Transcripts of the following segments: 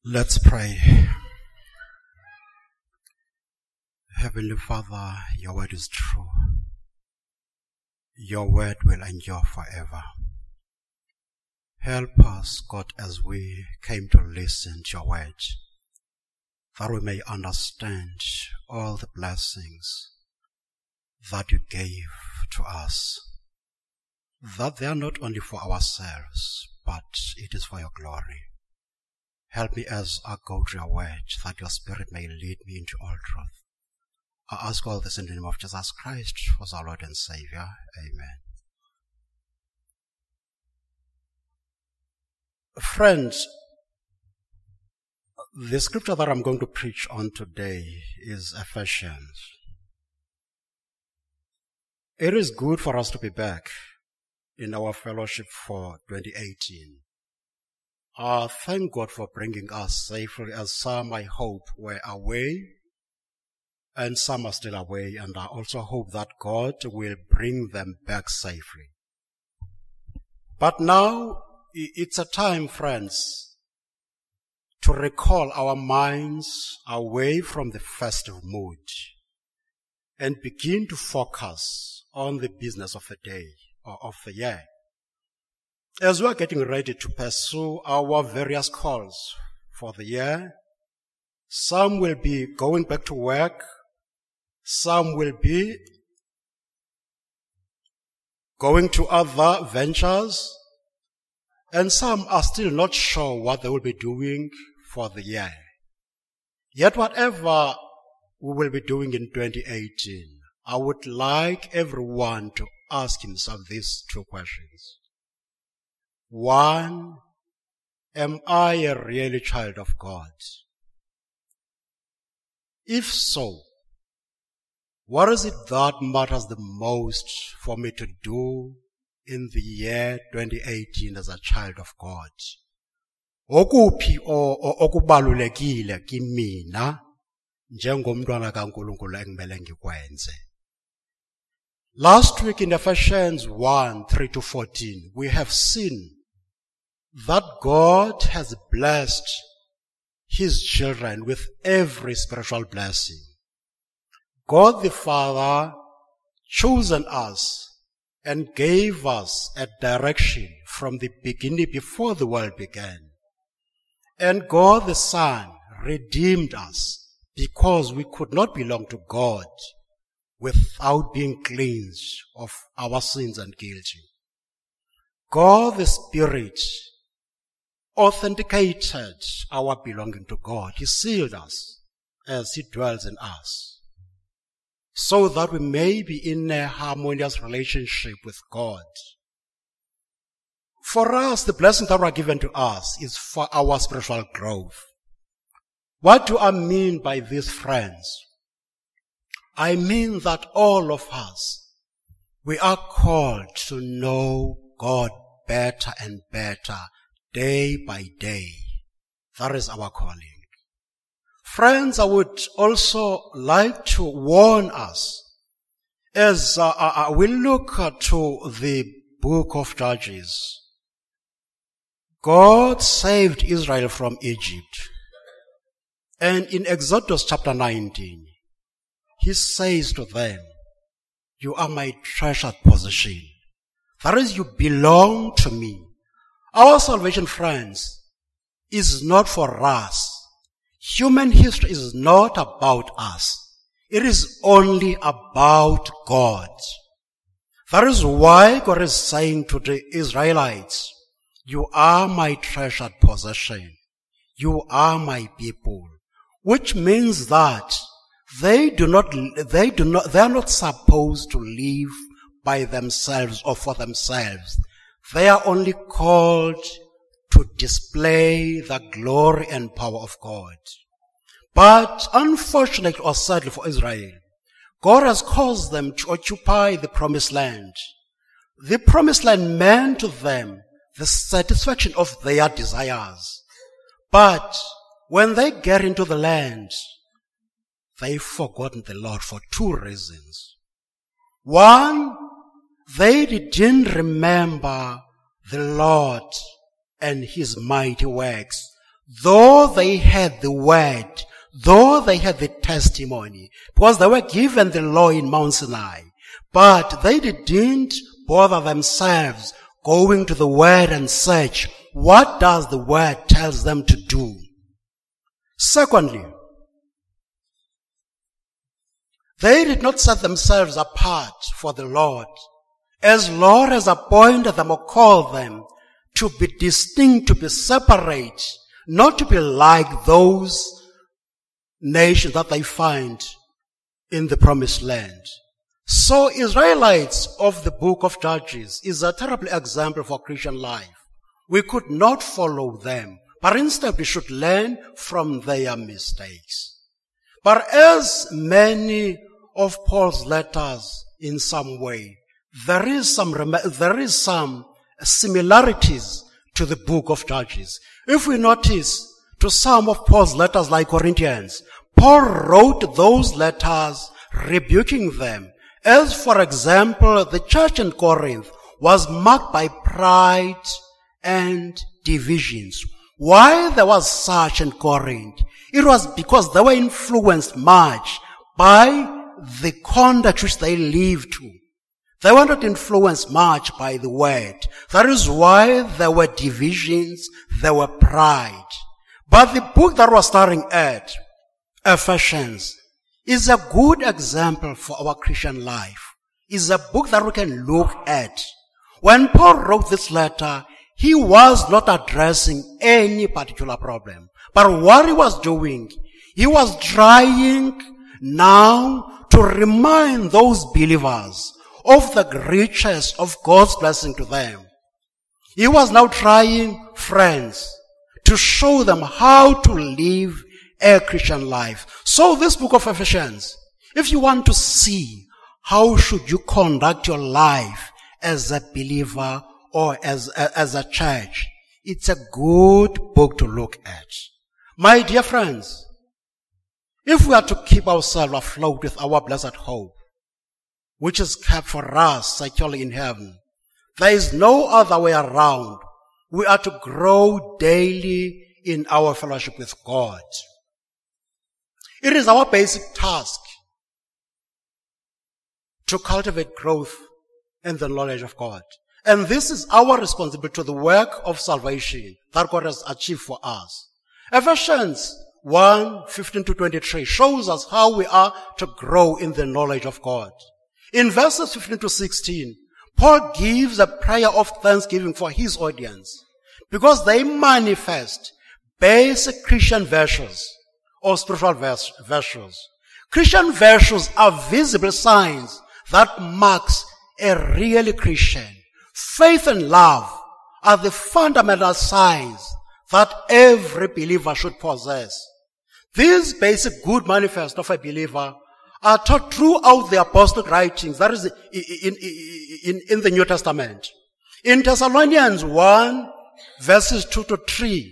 Let's pray. Heavenly Father, your word is true. Your word will endure forever. Help us, God, as we came to listen to your word, that we may understand all the blessings that you gave to us, that they are not only for ourselves, but it is for your glory. Help me as I go to your word, that your Spirit may lead me into all truth. I ask all this in the name of Jesus Christ, who is our Lord and Savior. Amen. Friends, the scripture that I'm going to preach on today is Ephesians. It is good for us to be back in our fellowship for 2018. Thank God for bringing us safely, as some, I hope, were away, and some are still away, and I also hope that God will bring them back safely. But now, it's a time, friends, to recall our minds away from the festive mood and begin to focus on the business of the day or of the year. As we are getting ready to pursue our various calls for the year, some will be going back to work, some will be going to other ventures, and some are still not sure what they will be doing for the year. Yet whatever we will be doing in 2018, I would like everyone to ask himself these two questions. One, am I a really child of God? If so, what is it that matters the most for me to do in the year 2018 as a child of God? Okuphi okubalulekile kimina njengomntwana kaNkulunkulu engimele ngikwenze? Last week in Ephesians 1:3-14, we have seen that God has blessed His children with every spiritual blessing. God the Father chosen us and gave us a direction from the beginning, before the world began. And God the Son redeemed us because we could not belong to God without being cleansed of our sins and guilty. God the Spirit authenticated our belonging to God. He sealed us as He dwells in us, so that we may be in a harmonious relationship with God. For us, the blessings that are given to us is for our spiritual growth. What do I mean by this, friends? I mean that all of us, we are called to know God better and better, day by day. That is our calling. Friends, I would also like to warn us as we look to the book of Judges. God saved Israel from Egypt. And in Exodus chapter 19, He says to them, you are my treasured possession. That is, you belong to me. Our salvation, friends, is not for us. Human history is not about us. It is only about God. That is why God is saying to the Israelites, you are my treasured possession. You are my people. Which means that they are not supposed to live by themselves or for themselves. They are only called to display the glory and power of God. But unfortunately or sadly for Israel, God has caused them to occupy the promised land. The promised land meant to them the satisfaction of their desires. But when they get into the land, they've forgotten the Lord for two reasons. One, they didn't remember the Lord and His mighty works though they had the word, though they had the testimony, because they were given the law in Mount Sinai, but they didn't bother themselves going to the word and search, what does the word tells them to do? Secondly, they did not set themselves apart for the Lord, as Lord has appointed them or called them to be distinct, to be separate, not to be like those nations that they find in the promised land. So Israelites of the book of Judges is a terrible example for Christian life. We could not follow them, but instead we should learn from their mistakes. But as many of Paul's letters in some way, there is some similarities to the book of Judges. If we notice to some of Paul's letters like Corinthians, Paul wrote those letters rebuking them. As for example, the church in Corinth was marked by pride and divisions. Why there was such in Corinth? It was because they were influenced much by the conduct which they lived to. They were not influenced much by the word. That is why there were divisions, there were pride. But the book that we're starting at, Ephesians, is a good example for our Christian life. It's a book that we can look at. When Paul wrote this letter, he was not addressing any particular problem. But what he was doing, he was trying now to remind those believers of the riches of God's blessing to them. He was now trying, friends, to show them how to live a Christian life. So this book of Ephesians, if you want to see how should you conduct your life as a believer or as a church, it's a good book to look at. My dear friends, if we are to keep ourselves afloat with our blessed hope, which is kept for us securely in heaven, there is no other way around. We are to grow daily in our fellowship with God. It is our basic task to cultivate growth in the knowledge of God. And this is our responsibility to the work of salvation that God has achieved for us. Ephesians 1:15-23 shows us how we are to grow in the knowledge of God. In verses 15-16, Paul gives a prayer of thanksgiving for his audience because they manifest basic Christian virtues or spiritual virtues. Christian virtues are visible signs that marks a really Christian. Faith and love are the fundamental signs that every believer should possess. These basic good manifests of a believer are taught throughout the apostolic writings, that is in the New Testament. In Thessalonians 1, verses 2-3,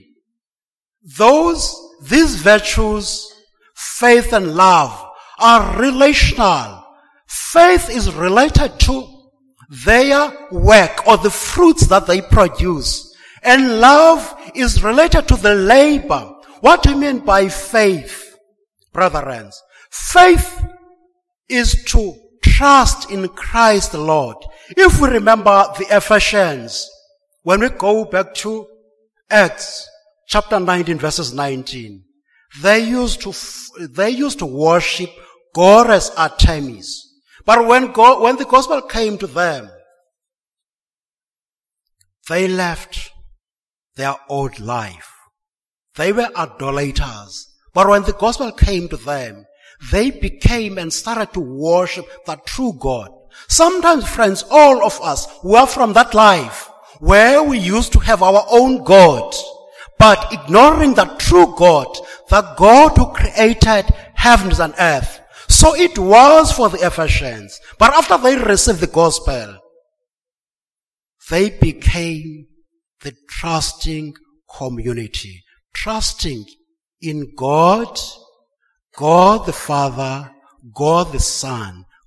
these virtues, faith and love, are relational. Faith is related to their work or the fruits that they produce. And love is related to the labor. What do you mean by faith, brethren? Faith is to trust in Christ the Lord. If we remember the Ephesians, when we go back to Acts chapter 19 verses 19, they used to worship goddess Artemis. But when the gospel came to them, they left their old life. They were idolaters. But when the gospel came to them, they became and started to worship the true God. Sometimes, friends, all of us were from that life where we used to have our own God, but ignoring the true God, the God who created heavens and earth. So it was for the Ephesians. But after they received the gospel, they became the trusting community, trusting in God, God the Father, God the Son,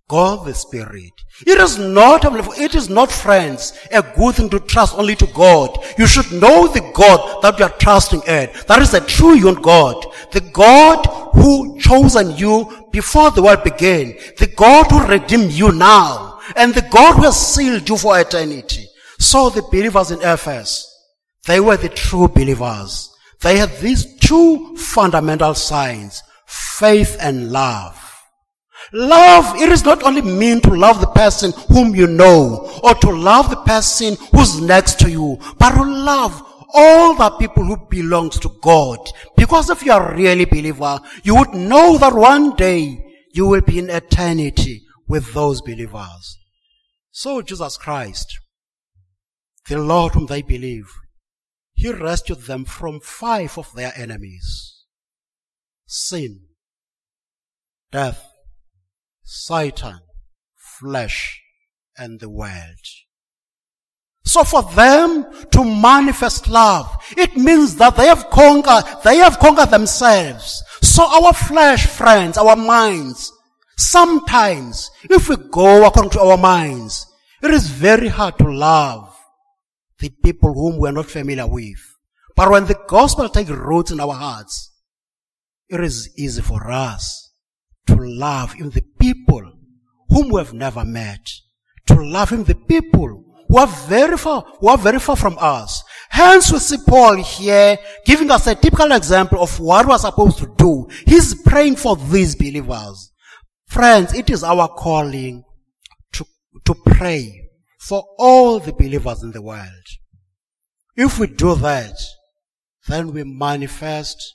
God the Spirit. It is not, friends, a good thing to trust only to God. You should know the God that you are trusting in. That is the true unique God. The God who chosen you before the world began. The God who redeemed you now. And the God who has sealed you for eternity. So the believers in Ephesus, they were the true believers. They had these two fundamental signs, faith and love. Love, it is not only mean to love the person whom you know or to love the person who's next to you, but to love all the people who belongs to God. Because if you are really a believer, you would know that one day you will be in eternity with those believers. So Jesus Christ, the Lord whom they believe, He rescued them from 5 of their enemies. Sin, death, Satan, flesh, and the world. So for them to manifest love, it means that they have conquered themselves. So our flesh, friends, our minds, sometimes, if we go according to our minds, it is very hard to love the people whom we are not familiar with. But when the gospel takes root in our hearts, it is easy for us to love even the people whom we have never met. To love even the people who are very far from us. Hence we see Paul here giving us a typical example of what we're supposed to do. He's praying for these believers. Friends, it is our calling to pray for all the believers in the world. If we do that, then we manifest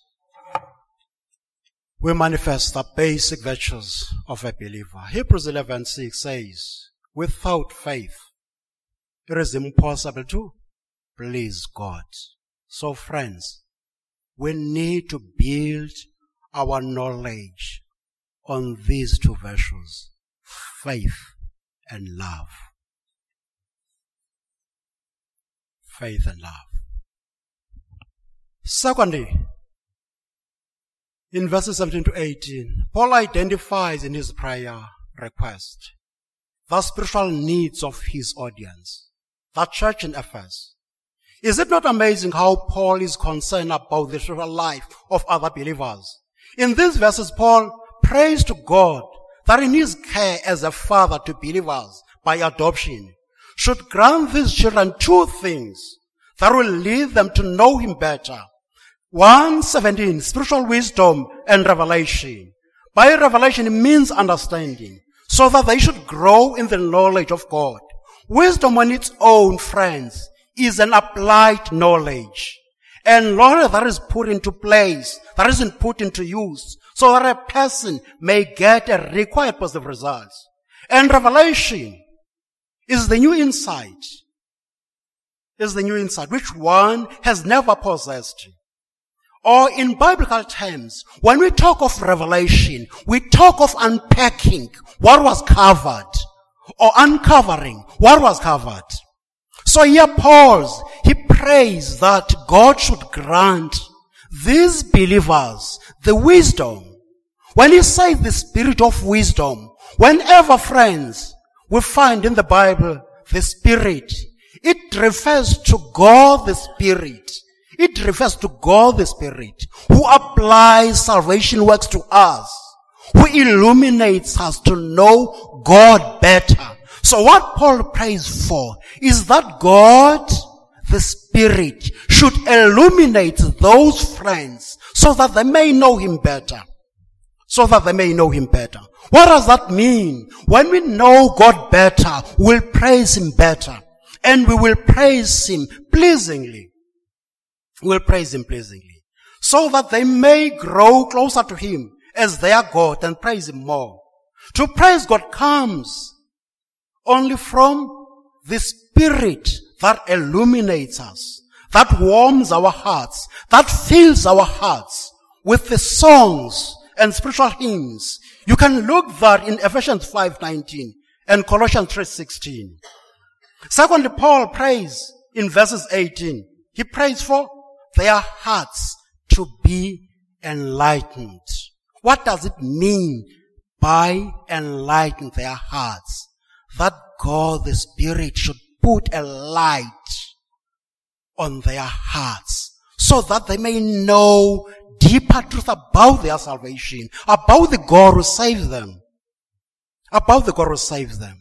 the basic virtues of a believer. Hebrews 11:6 says, without faith, it is impossible to please God. So friends, we need to build our knowledge on these 2 virtues, faith and love. Faith and love. Secondly, in verses 17 to 18, Paul identifies in his prayer request the spiritual needs of his audience, the church in Ephesus. Is it not amazing how Paul is concerned about the spiritual life of other believers? In these verses, Paul prays to God that in his care as a father to believers by adoption should grant these children 2 things that will lead them to know him better. 1:17, spiritual wisdom and revelation. By revelation, it means understanding, so that they should grow in the knowledge of God. Wisdom on its own, friends, is an applied knowledge. And knowledge that is put into place, that isn't put into use, so that a person may get a required positive results. And revelation is the new insight. Which one has never possessed. Or in biblical terms, when we talk of revelation, we talk of unpacking what was covered, or uncovering what was covered. So here he prays that God should grant these believers the wisdom. When he says the spirit of wisdom, whenever, friends, we find in the Bible the Spirit, it refers to God the Spirit. It refers to God the Spirit, who applies salvation works to us, who illuminates us to know God better. So what Paul prays for is that God, the Spirit, should illuminate those friends so that they may know him better. What does that mean? When we know God better, we'll praise him better. And we will praise him pleasingly. So that they may grow closer to him as their God and praise him more. To praise God comes only from the Spirit that illuminates us, that warms our hearts, that fills our hearts with the songs and spiritual hymns. You can look that in Ephesians 5:19 and Colossians 3:16. Secondly, Paul prays in verses 18. He prays for their hearts to be enlightened. What does it mean by enlightening their hearts, that God the Spirit should put a light on their hearts, so that they may know deeper truth about their salvation, about the God who saves them. About the God who saves them.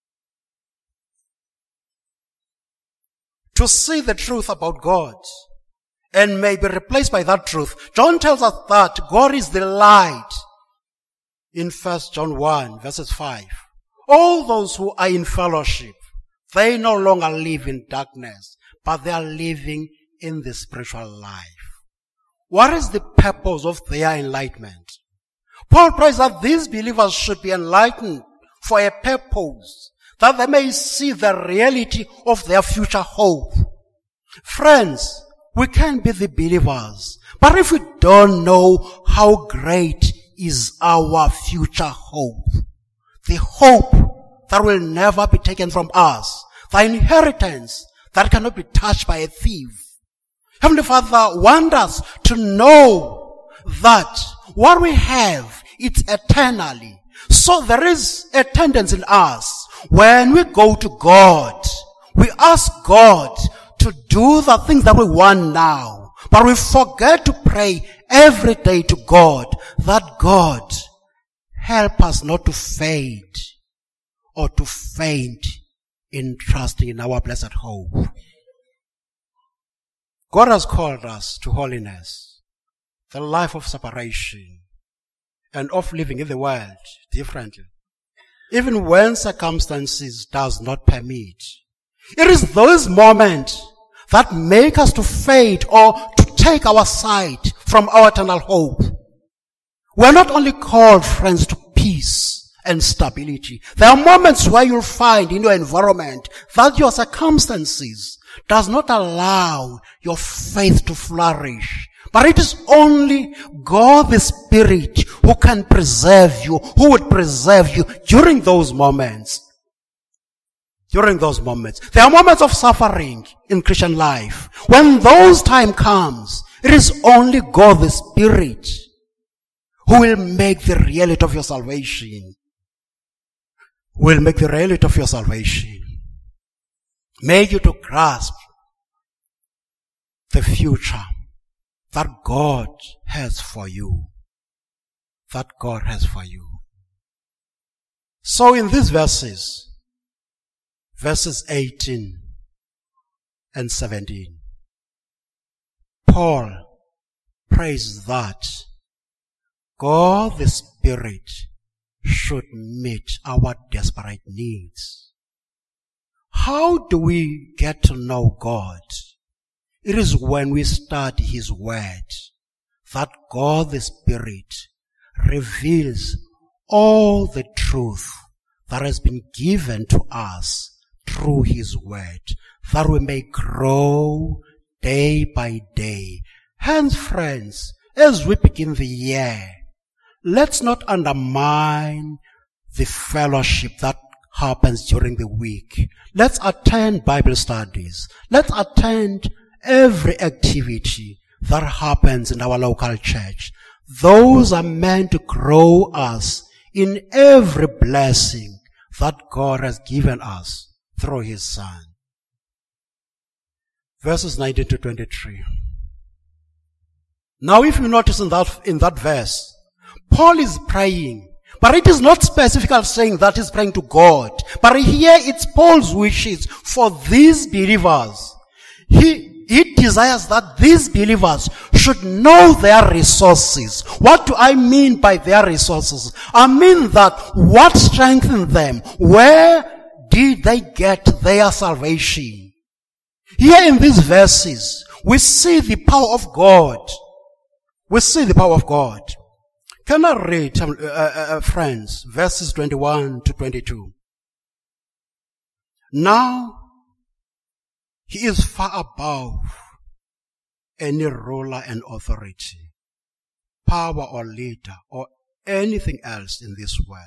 To see the truth about God and may be replaced by that truth. John tells us that God is the light in 1 John 1 verses 5. All those who are in fellowship, they no longer live in darkness, but they are living in the spiritual life. What is the purpose of their enlightenment? Paul prays that these believers should be enlightened for a purpose, that they may see the reality of their future hope. Friends, we can be the believers, but if we don't know how great is our future hope, the hope that will never be taken from us, the inheritance that cannot be touched by a thief. Heavenly Father wants us to know that what we have, it's eternally. So there is a tendency in us, when we go to God, we ask God to do the things that we want now, but we forget to pray every day to God, that God help us not to fade or to faint in trusting in our blessed hope. God has called us to holiness, the life of separation, and of living in the world differently, even when circumstances does not permit. It is those moments that make us to fade or to take our sight from our eternal hope. We are not only called, friends, to peace and stability. There are moments where you'll find in your environment that your circumstances does not allow your faith to flourish. But it is only God the Spirit who can preserve you, who would preserve you during those moments. During those moments. There are moments of suffering in Christian life. When those time comes, it is only God the Spirit who will make the reality of your salvation. Will make the reality of your salvation. Make you to grasp the future that God has for you. That God has for you. So in these verses 18 and 17, Paul prays that God the Spirit should meet our desperate needs. How do we get to know God? It is when we study His Word that God the Spirit reveals all the truth that has been given to us through His Word, that we may grow day by day. Hence, friends, as we begin the year, let's not undermine the fellowship that happens during the week. Let's attend Bible studies. Let's attend every activity that happens in our local church. Those are meant to grow us in every blessing that God has given us through His Son. Verses 19 to 23. Now if you notice in that verse, Paul is praying, but it is not specifically saying that he's praying to God. But here it's Paul's wishes for these believers. He desires that these believers should know their resources. What do I mean by their resources? I mean that what strengthened them? Where did they get their salvation? Here in these verses, we see the power of God. We see the power of God. Can I read, friends, verses 21 to 22? Now, He is far above any ruler and authority, power or leader, or anything else in this world,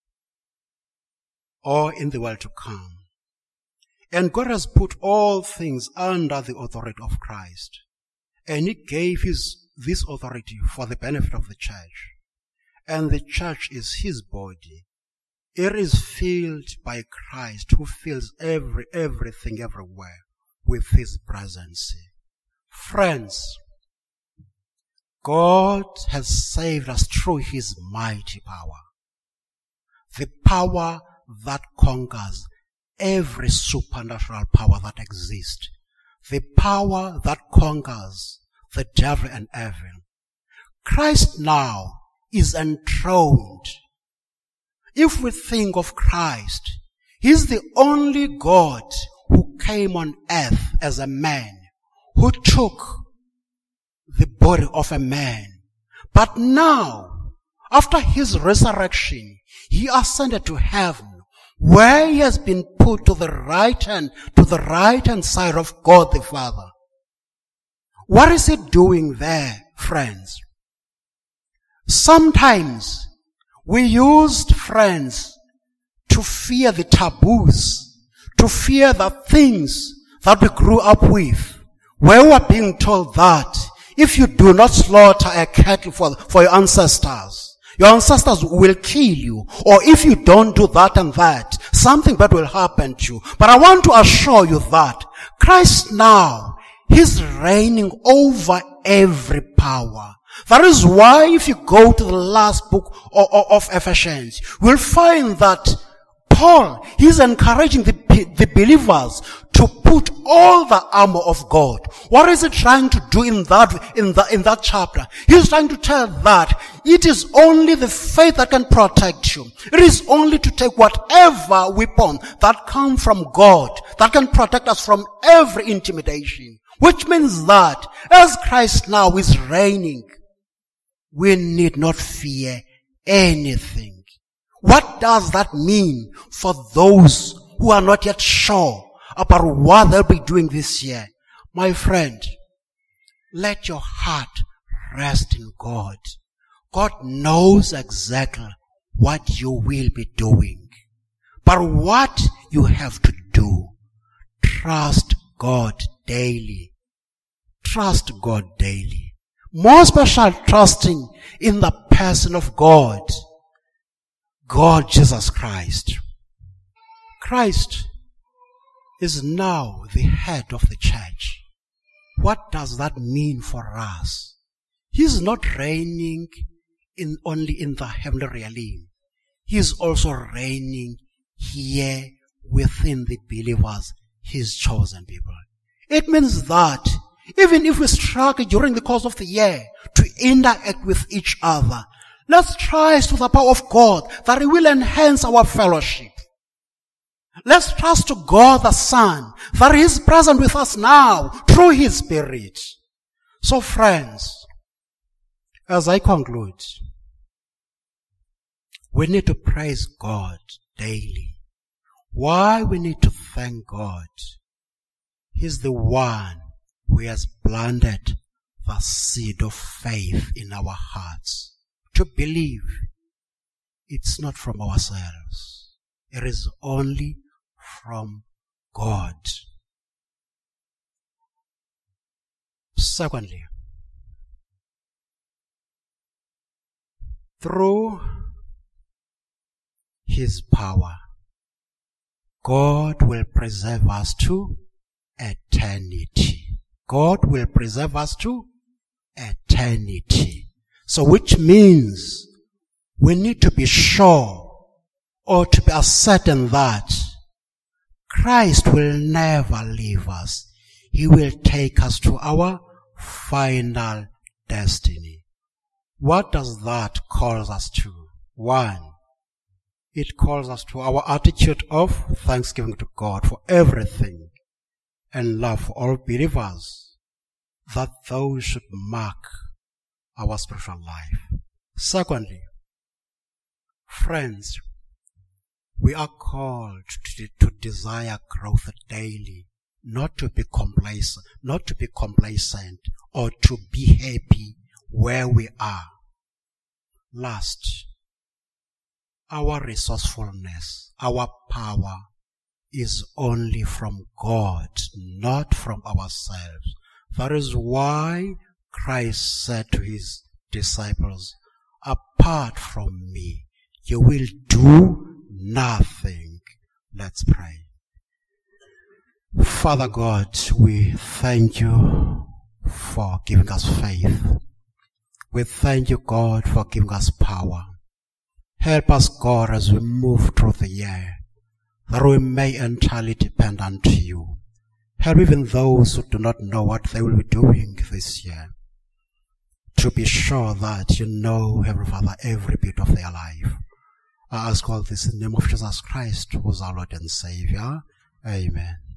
or in the world to come. And God has put all things under the authority of Christ. And He gave this authority for the benefit of the church. and the church is his body. It is filled by Christ, who fills everything everywhere with his presence. Friends, God has saved us through his mighty power. The power that conquers every supernatural power that exists. The power that conquers the devil and evil. Christ now is enthroned. If we think of Christ, he's the only God who came on earth as a man, who took the body of a man. But now, after his resurrection, he ascended to heaven, where he has been put to the right hand side of God the Father. What is he doing there, friends? Sometimes we used, friends, to fear the taboos, to fear the things that we grew up with, where we were being told that if you do not slaughter a cattle for your ancestors will kill you. Or if you don't do that and that, something bad will happen to you. But I want to assure you that Christ now, he's reigning over every power. That is why if you go to the last book of Ephesians, we'll find that Paul, he's encouraging the believers to put all the armor of God. What is he trying to do in that chapter? He's trying to tell that it is only the faith that can protect you. It is only to take whatever weapon that come from God that can protect us from every intimidation. Which means that as Christ now is reigning, we need not fear anything. What does that mean for those who are not yet sure about what they'll be doing this year? My friend, let your heart rest in God. God knows exactly what you will be doing. But what you have to do, trust God daily. Trust God daily. More special, trusting in the person of God Jesus Christ. Christ is now the head of the church. What does that mean for us? He's not reigning only in the heavenly realm. He's also reigning here within the believers, his chosen people. It means that even if we struggle during the course of the year to interact with each other, let's trust with the power of God that it will enhance our fellowship. Let's trust to God the Son that he is present with us now through his Spirit. So friends, as I conclude, we need to praise God daily. Why we need to thank God? He's the one who has planted the seed of faith in our hearts to believe it's not from ourselves. It is only from God. Secondly, through his power, God will preserve us to eternity. God will preserve us to eternity. So which means we need to be sure or to be certain that Christ will never leave us. He will take us to our final destiny. What does that call us to? One, it calls us to our attitude of thanksgiving to God for everything and love for all believers, that those should mark our spiritual life. Secondly, friends, we are called to desire growth daily, not to be complacent or to be happy where we are. Last, our resourcefulness, our power is only from God, not from ourselves. That is why Christ said to his disciples, apart from me, you will do nothing. Let's pray. Father God, we thank you for giving us faith. We thank you, God, for giving us power. Help us, God, as we move through the year, that we may entirely depend on you. Help even those who do not know what they will be doing this year, to be sure that you know, Heavenly Father, every bit of their life. I ask all this in the name of Jesus Christ, who is our Lord and Savior. Amen.